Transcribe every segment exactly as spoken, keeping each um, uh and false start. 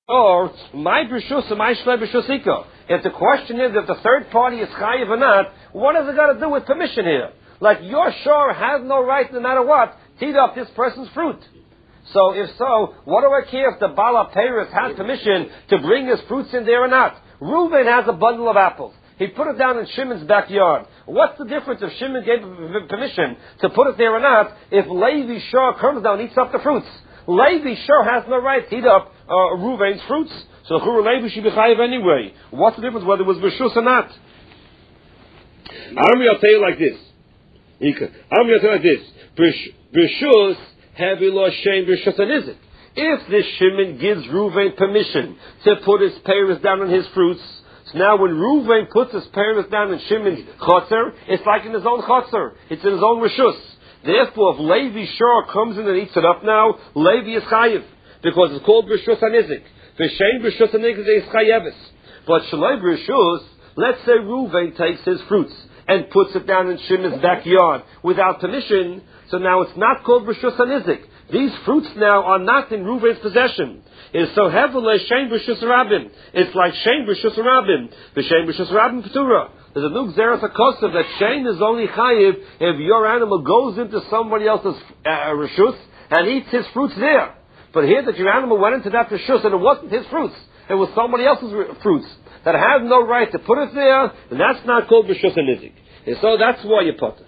Or my brishus and my shlei brishusika. If the question is if the third party is chayiv or not, what has it got to do with permission here? Like your shore has no right, no matter what, to eat up this person's fruit. So if so, what do I care if the Bala Peiros has permission to bring his fruits in there or not? Reuven has a bundle of apples. He put it down in Shimon's backyard. What's the difference if Shimon gave permission to put it there or not if Levi shore comes down and eats up the fruits? Levi sure has no right to eat up uh, Reuven's fruits. So Chur Levi should be chayiv anyway. What's the difference whether it was B'shus or not? I'm going to tell you like this. I'm going to tell you like this. B'shus have lo shem B'shus anizik. If this Shimon gives Reuven permission to put his peiros down on his fruits, so now when Reuven puts his peiros down in Shimon's chotzer, it's like in his own chotzer. It's in his own reshus. Therefore, if Levi Shor comes in and eats it up now, Levi is chayiv, because it's called B'shus anizik. V'shein B'shus anizik is chayevis. But Shalei B'shus, let's say Reuven takes his fruits and puts it down in Shimon's backyard without permission, so now it's not called B'shus anizik. These fruits now are not in Reuven's possession. It's so heavily Shein B'shus Rabim. It's like Shein B'shus Rabim. V'shein B'shus Rabim Petura. There's a new Xeris HaKosav that Shein is only chayiv if your animal goes into somebody else's uh, reshus and eats his fruits there. But here that your animal went into that reshus and it wasn't his fruits, it was somebody else's re- fruits that have no right to put it there, and that's not called B'shus anizik. And so that's why you put it.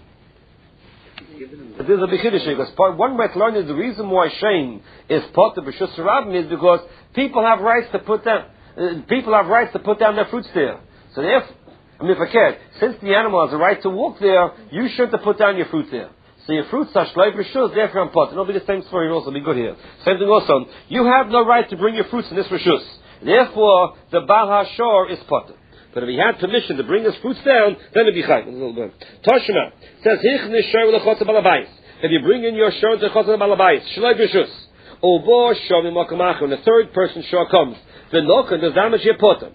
But there's a big Kiddush because part, one way to learn is the reason why Shein is put to B'shus Rabim is because people have rights to put down uh, people have rights to put down their fruits there. So if I mean, if I can, since the animal has a right to walk there, you shouldn't have put down your fruit there. So your fruits are shlei b'shus, therefore I'm pot. It'll be the same story also, be good here. Same thing also. You have no right to bring your fruits in this reshus. Therefore, the Baal HaShor is pot. But if he had permission to bring his fruits down, then it'd be chayv. Toshma says, Hichnish shor l'chotz balabais. If you bring in your shor to chotz balabais, shlei b'shus. Obo shor m'makamacha, when the third person shor comes, the nokan does damage your potem.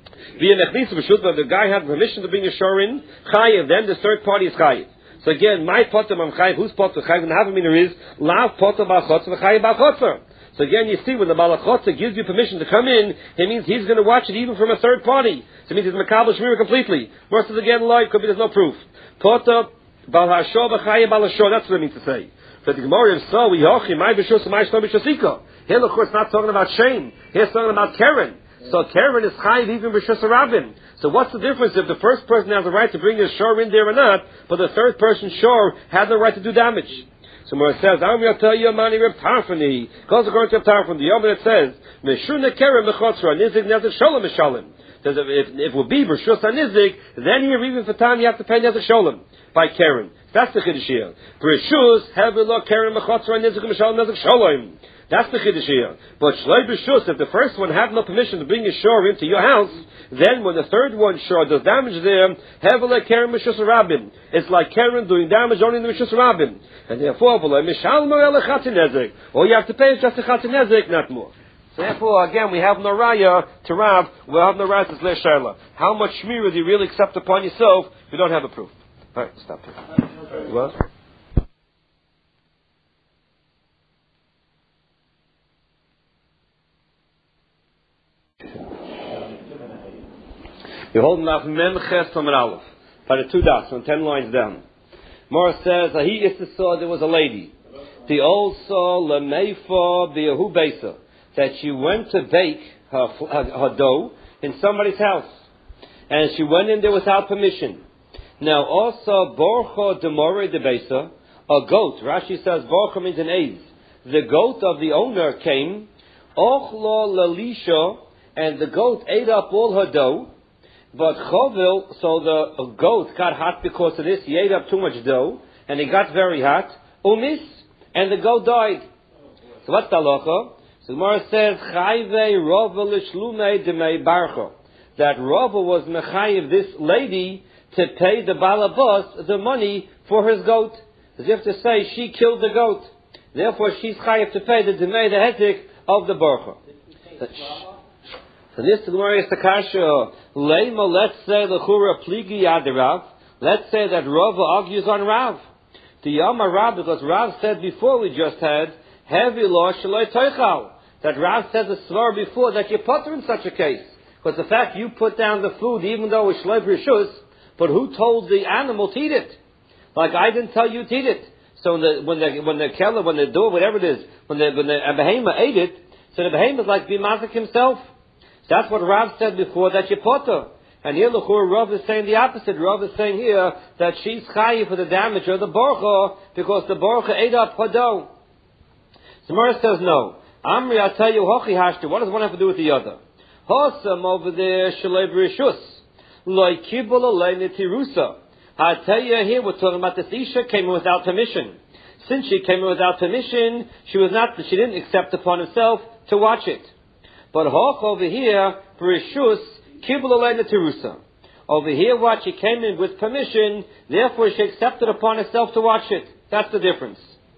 The guy had permission to bring a shor in, chayiv, then the third party is chayiv. So again, my potem, I'm chayiv, whose potem, chayiv, and half a meaner is, lav potem ba'chotzer, v'chayiv ba'chotzer. So again, you see, when the balachotzer gives you permission to come in, it means he's going to watch it even from a third party. So it means he's makabel shmira completely. Versus again, live, could be there's no proof. Potem, bal hashor, v'chayiv ba'lashor, that's what it means to say. For the Gemara, if so, we hochi, my b'shus, my shlo b'shusika. Here, of course, not talking about shame. Here, it's talking about Karen. So Karen is chayiv even b'shus Rabim. So what's the difference if the first person has the right to bring his shor in there or not, but the third person shor has the right to do damage? So Mora says, I'm going to tell you, Mani Reb Tarfani. Because according to Reb Tarfani, the Yom it says, Meshuna Karen mechotzra nizik nezik sholem mishalim. Says if, if, if it will be b'shus nizik, then here even for time you have to pay nezik sholem by Karen. That's the chiddush here. B'shus hevelo Karen mechotzra nizik mishalim nezik sholem. That's the chiddush here. But shlei b'shus, if the first one had no permission to bring his shor into your house, then when the third one shor does damage there, heavily Karen b'shus rabim. It's like Karen doing damage only in the b'shus rabim, and therefore v'lo mishal morel chatzin nezek. All you have to pay is just a chatzin nezek, not more. So therefore, again, we have no raya to Rav. We have no raya to Zlei Shaila. How much shmira do you really accept upon yourself? We don't have a proof. All right, stop here. What? You're holding off Mem Ches Lamed Aleph by the two dots, on ten lines down. Morris says, "He is the saw there was a lady, the old saw Lemeifa B'Yehu Beisa, that she went to bake her, her, her dough in somebody's house, and she went in there without permission. Now also Borcha Demore de Beisa, a goat. Rashi says Borcha means an aze. The goat of the owner came, Ochlo Lalisha, and the goat ate up all her dough." But Chovil, so the goat got hot because of this. He ate up too much dough, and it got very hot. Umis, and the goat died. So what's the halacha? So the Gemara says, Chayve Rova l'shlume demei barcha. That Rova was mechayiv this lady to pay the balabas the money for his goat. As if to say, she killed the goat. Therefore, she's chayiv to pay the demei, the hetik of the barcha. So this Gemara is the kasha. Leima, let's say l'chura pligi yadirav. Let's say that Rava argues on Rav. The Yama Rav, because Rav said before we just had heavy law shaloi toichal. that Rav said the svar before that you potter in such a case. Because the fact you put down the food, even though it's shlev rishus, but who told the animal to eat it? Like I didn't tell you to eat it. So when the when the when the keller, when the door, whatever it is, when the when the behema ate it, so the behema is like bimazik himself. So that's what Rav said before, that you potter. And here L'chur Rav is saying the opposite. Rav is saying here that she's chayiv for the damage of the borcha because the borcha ate up her dough. So Mara says no. Amri, I'll tell you, hochi hashtu. What does one have to do with the other? Hosam over there, shalev rishus, loy kibul alei netirusa. I tell you here, we're talking about this Isha came in without permission. Since she came in without permission, she was not, she didn't accept upon herself to watch it. But Hoch over here, Rishus, Kibul Alei Netirusa. Over here, what she came in with permission, therefore she accepted upon herself to watch it. That's the difference.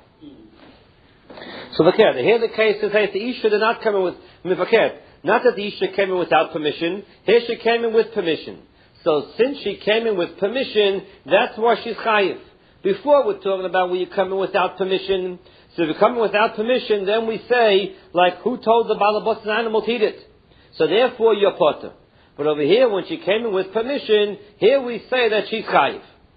So Vaket, here the case is that the Isha did not come in with Vaket. Not that the Isha came in without permission. Here she came in with permission. So since she came in with permission, that's why she's chayiv. Before we're talking about when you come in without permission. So if you come in without permission, then we say, like, who told the balabas animal to eat it? So therefore you're potter. But over here, when she came in with permission, here we say that she's chayiv.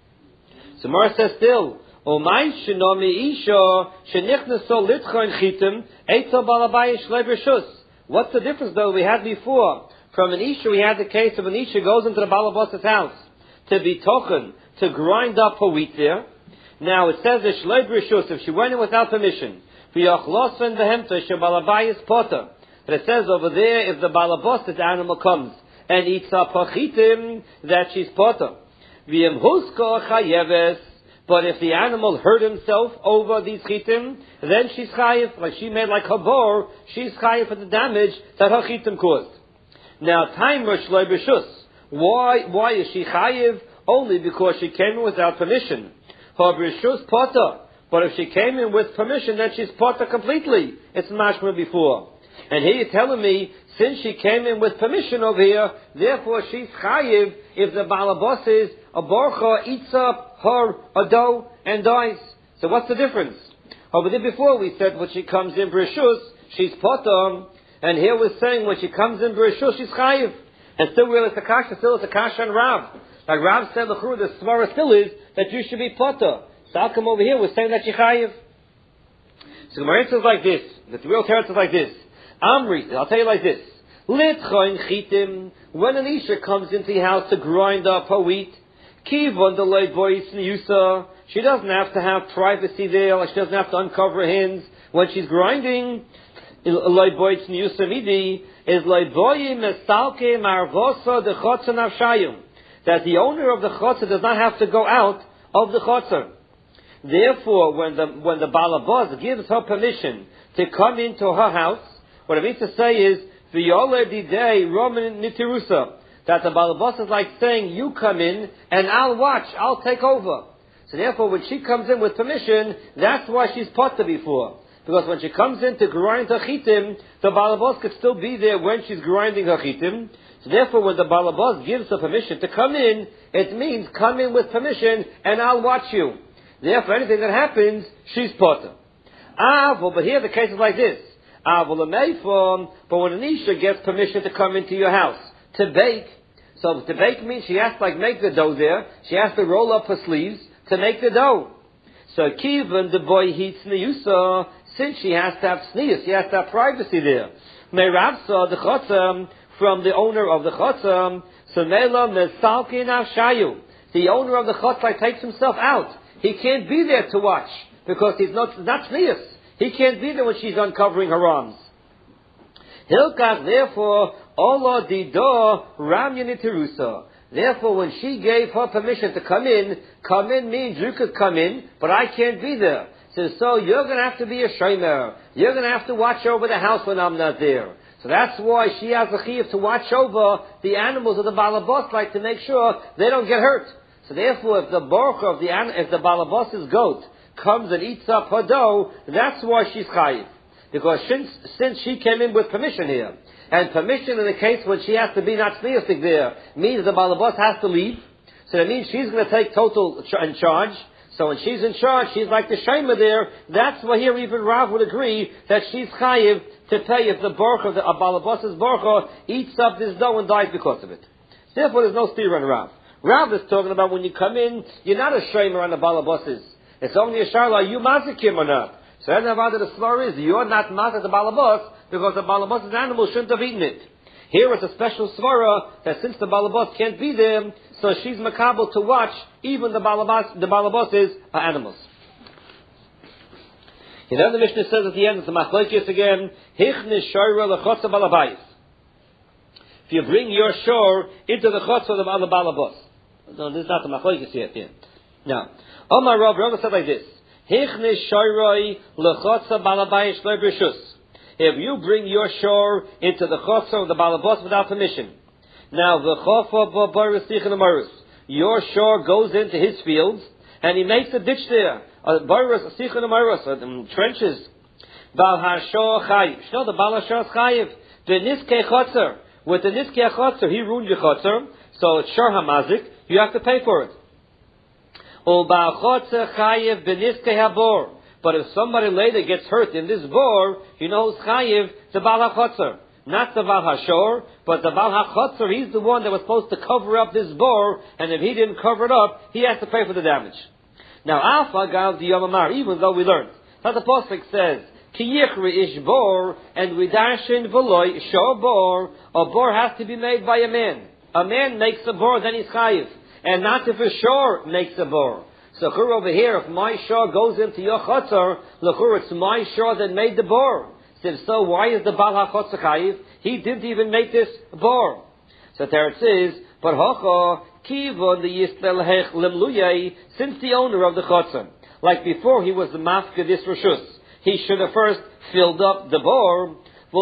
So Mara says still, Omay shenomi isha shenichnaso litcha in chitim eitzel balabayis shlev rishus. What's the difference though we had before? From an Isha, we had the case of an Isha goes into the Balabas's house to be tochen, to grind up her wheat there. Now it says that Shleib Rishus, if she went in without permission, V'yachlosen v'hemta shebalabayis potter. But it says over there, if the Balabas's animal comes and eats up her chitim, that she's potter. V'yem huska chayeves. But if the animal hurt himself over these chitim, then she's chayev. Like she made like her bor, she's chayev for the damage that her chitim caused. Now, timer shleib rishus. Why? Why is she chayiv? Only because she came in without permission. Her rishus potter. But if she came in with permission, then she's potter completely. It's mashma before. And here you're telling me, since she came in with permission over here, therefore she's chayiv if the balabas is a borcha eats up her a dough and dies. So what's the difference? Over there before we said when she comes in rishus, she's potter. And here we're saying when she comes in Bereshus, she's chayiv. And still we're it's a kasha, still it's a kasha and Rav. Like Rav said, the svara still is that you should be potter. So I'll come over here, we're saying that you're chayiv. So the Gemara says like this, the real teretz is like this. Amri, I'll tell you like this. Litcha in chitim, when an Isha comes into the house to grind up her wheat, kivon delay voice yusa, she doesn't have to have privacy there, like she doesn't have to uncover her hands when she's grinding. Is loiboy mesalke marvosa de chotzer nafshayim, that the owner of the chotzer does not have to go out of the chotzer. Therefore, when the when the balabaz gives her permission to come into her house, what it means to say is v'yoleh didei roman nitirusa, that the balabaz is like saying, you come in and I'll watch, I'll take over. So therefore, when she comes in with permission, that's why she's potter before. Because when she comes in to grind her chitim, the balabas could still be there when she's grinding her chitim. So therefore, when the balabas gives her permission to come in, it means come in with permission and I'll watch you. Therefore, anything that happens, she's potter. Avol, but here the case is like this. Avol ameifon, but when an Isha gets permission to come into your house to bake, so to bake means she has to like make the dough there. She has to roll up her sleeves to make the dough. So kivan the boy heats niyusa. Since she has to have sneers, she has to have privacy there. Meravsa the chotzam from the owner of the chotzam. So mela mesalkin avshayu. The owner of the chotzam takes himself out. He can't be there to watch because he's not not sneers. He can't be there when she's uncovering her arms. Hilkach therefore Allah dido ramyan itirusa. Therefore, when she gave her permission to come in, come in means you could come in, but I can't be there. So, so you're going to have to be a shomer. You're going to have to watch over the house when I'm not there. So that's why she has a chiyuv to watch over the animals of the balabas, like to make sure they don't get hurt. So therefore, if the borcha of the if the balabas's goat comes and eats up her dough, that's why she's chayiv. Because since, since she came in with permission here, and permission in the case when she has to be not sneerstic there, means the balabas has to leave. So that means she's going to take total ch- in charge. So when she's in charge, she's like the shema there. That's why here even Rav would agree that she's chayiv to pay if the borcha, the Balabas's borcha, eats up this dough and dies because of it. Therefore, there's no steer on Rav. Rav is talking about when you come in, you're not a shamer on the Balabas's. It's only a sharla, are you mazikim or not? So then about the svar is, you're not mazik the Balabas, because the Balabas's animal shouldn't have eaten it. Here it's a special svara that since the Balabas can't be there, so she's makabel to watch even the Balabas, the Balabas's uh, animals. And then the Mishnah says at the end, it's a machlokes again, Hichne shoyra lechotza balabayis. If you bring your shore into the chotza of the balabas. No, this is not the machlokes here at the end. Now, Omar Rav, Rav said like this, Hichne shoyra lechotza balabayis lo b'rishus. If you bring your shore into the chotza of the balabas without permission. Now, the chofa b'baris tichin amarus. Your shore goes into his fields, and he makes a ditch there. Baris tichin amarus, trenches. Bal hashor chayiv. Shno, the bal hashor is chayiv. The niskei chotzer. With the niskei chotzer, he ruined your chotzer, so it's shor hamazik, you have to pay for it. Ul bal chotzer chayiv b'niskei habor. But if somebody later gets hurt in this bor, you know who's chayiv? The bal hachotzer. Not the bal hashor, but the bal hachotzer, he's the one that was supposed to cover up this bor, and if he didn't cover it up, he has to pay for the damage. Now, alpha gav the yomamar, even though we learned, how the Pasuk says, Ki yichri ish bor, and we dash in v'loy shor bor, a bor has to be made by a man. A man makes a bor, then he's chayiv. And not if a shor makes a bor. So here over here, if my shor goes into your chotzer, look, it's my shor that made the bor. So if so, why is the bal hachotzer chayiv? He didn't even make this bor. So there it says, but hocha kivon the yistel hech lemluyei, since the owner of the chotzer, like before he was the mafka this rishus, he should have first filled up the bor,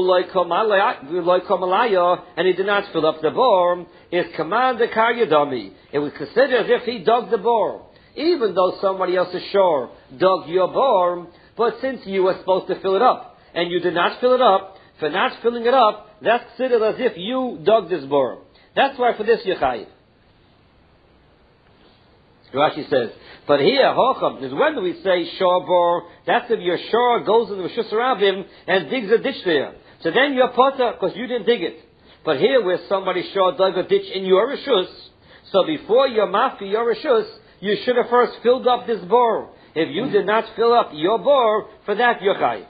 and he did not fill up the bor, is command the karyadami. It was considered as if he dug the bor. Even though somebody else's shore dug your bor, but since you were supposed to fill it up, and you did not fill it up, for not filling it up, that's considered as if you dug this bor. That's why for this you're chayiv. Rashi says, but here, hocham, is when we say shor bor, that's if your shore goes in the Rishus Rabim and digs a ditch there. So then you're potter, because you didn't dig it. But here where somebody shore dug a ditch in your Rishus, so before your mafki, your Rishus, you should have first filled up this bor. If you did not fill up your bor, for that you're chayiv.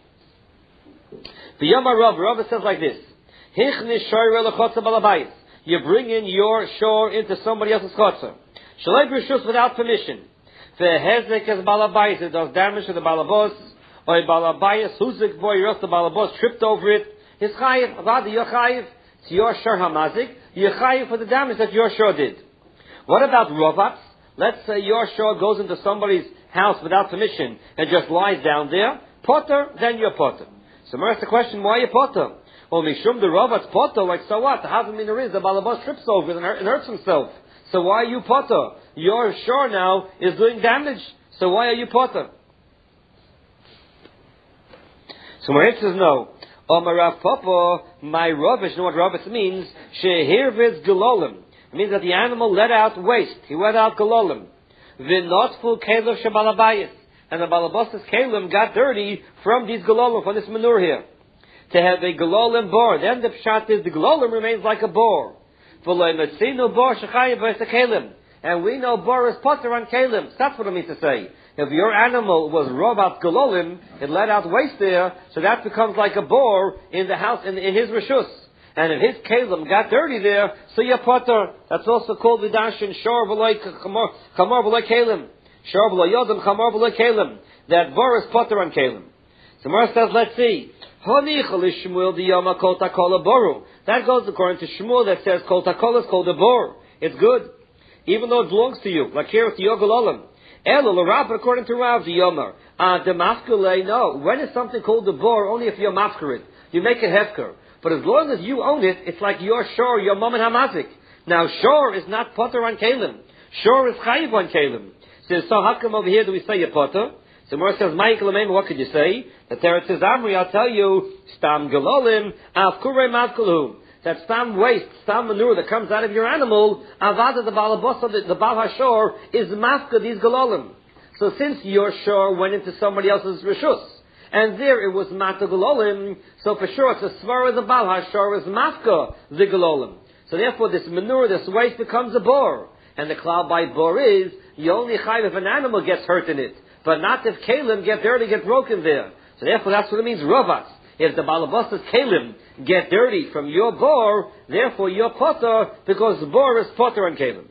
The Yomar Rav, Rav says like this, Hichne shoyra lechotza balabayis. You bring in your shore into somebody else's chotzer. Shalei b'rishus without permission. Vehezek as balabayis, it does damage to the balabos, or balabayis huzik boy, or else the balabos tripped over it. His chayiv, avada, you're chayiv. It's your shor hamazik. You're chayiv for the damage that your shore did. What about rovats? Let's say your shore goes into somebody's house without permission and just lies down there. Potter, then you're potter. So Mar asks the question, why are you potter? Well, mishum the rovat's potter, like so what? The havamina is the balabos trips over it and, and hurts himself. So why are you potter? Your shore now is doing damage. So why are you potter? So my answer is no. Omar Rav Papa, my rubbish, you know what rubbish means? Shehirviz galolim. It means that the animal let out waste. He let out galolim. V'notful kelev shebalabayis. And the balabos's kalim got dirty from these galolim, from this manure here. To have a galolim bor. Then the pshat is the galolim remains like a bor. And we know bor is potter on kalim. That's what it means to say. If your animal was robat galolim, it let out waste there, so that becomes like a bor in the house, in, in his rishus. And if his kalim got dirty there, so you're potter. That's also called vidashin shor v'loy kamar v'loy kalim. Shor v'loy yodam kamar v'loy kalim. That bor is potter on kalim. So Mar says, let's see. That goes according to Shmuel that says kol takola is called a bor. It's good, even though it belongs to you. Like here with the yogalalim. Elo l'Rav, according to Rav the Yomer. Ah, the mafkele. No, when is something called a bor? Only if you're mafker it. You make it hefker. But as long as you own it, it's like your shor, your mom and hamazik. Now shor is not potter on kalim. Shor is chayiv on kalim. So, so how come over here do we say a potter? So Mor says, Michael, what could you say? The Teretz says, Amri, I'll tell you, stam galolim, avkurei mavkulhum. That stam waste, stam manure that comes out of your animal, avada the balabos of the, the bal hashor, is mafka these galolim. So since your shor went into somebody else's rishus, and there it was Mata Galolim, so for sure it's a Svara the Baal Hashar is Mafka the Galolim. So therefore this manure, this waste becomes a bor. And the cloud by bor is, you only chayv if an animal gets hurt in it, but not if kalim get dirty, get broken there. So therefore that's what it means, rovas. If the balabas's kalim get dirty from your bor, therefore you're potter, because the bor is potter on kalim.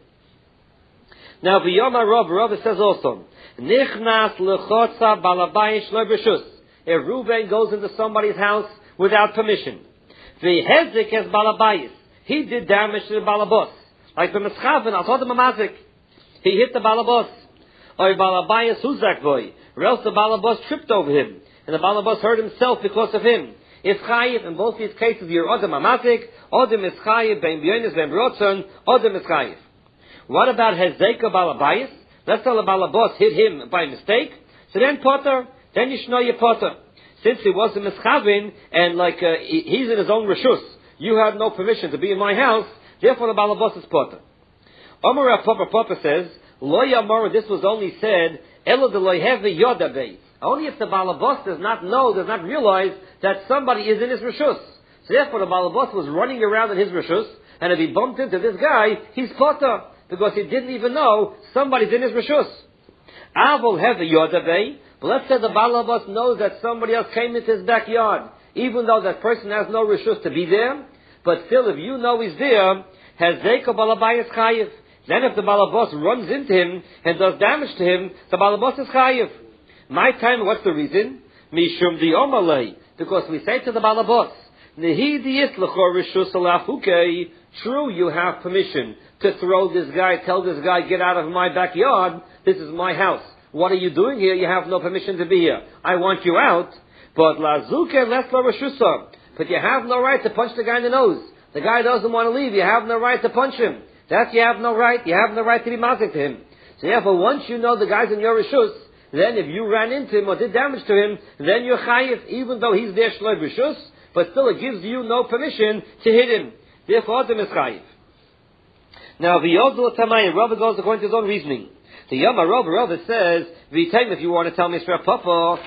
Now, v'yoma Rav, Rav says also, nichnas lechotza balabayish lo b'reshus. If Reuven goes into somebody's house without permission, v'hezik es balabayis, he did damage to the balabas. Like the Meschaven, I told him a mazik. He hit the balabas. Or balabayis huzak boy. Or else the balabas tripped over him. And the balabas hurt himself because of him. It's chayiv. In both these cases, you're Odom Amazik, Odom is chayiv, Ben B'yonis, Ben B'rotzon, Odom is chayiv. What about Hezeka Balabayis? Let's tell the balabas hit him by mistake. So then Potter, then you should know your Potter. Since he was a Meschaven, and like uh, he, he's in his own Rishus, you had no permission to be in my house, therefore the balabas is Potter. Omer Rav Papa Papa says, Lo Yamor, this was only said, Elo de lo hevi yodabei. Only if the balabas does not know, does not realize that somebody is in his rishus. So therefore the balabas was running around in his rishus, and if he bumped into this guy, he's potter, because he didn't even know somebody's in his rishus. Avol hevi yodabei, but let's say the balabas knows that somebody else came into his backyard, even though that person has no rishus to be there, but still if you know he's there, has zeka balabayis chayiv. Then if the balabas runs into him and does damage to him, the balabas is chayiv. My time, what's the reason? Mishum di omalei. Because we say to the balabas, Nehi diit l'chor rishus alafukei. True, you have permission to throw this guy, tell this guy, get out of my backyard. This is my house. What are you doing here? You have no permission to be here. I want you out. But lazuke les la rishusa. But you have no right to punch the guy in the nose. The guy doesn't want to leave. You have no right to punch him. That you have no right. You have no right to be mazik to him. So therefore, once you know the guy's in your rishus, then if you ran into him or did damage to him, then you're chayiv, even though he's there shloi rishus, but still it gives you no permission to hit him. Therefore, Adam is chayiv. Now, v'yodu tamayim, Rabbi goes according to his own reasoning. The Yama Rabbi, Rabbi says, v'yitem, if you want to tell me Shra Papa,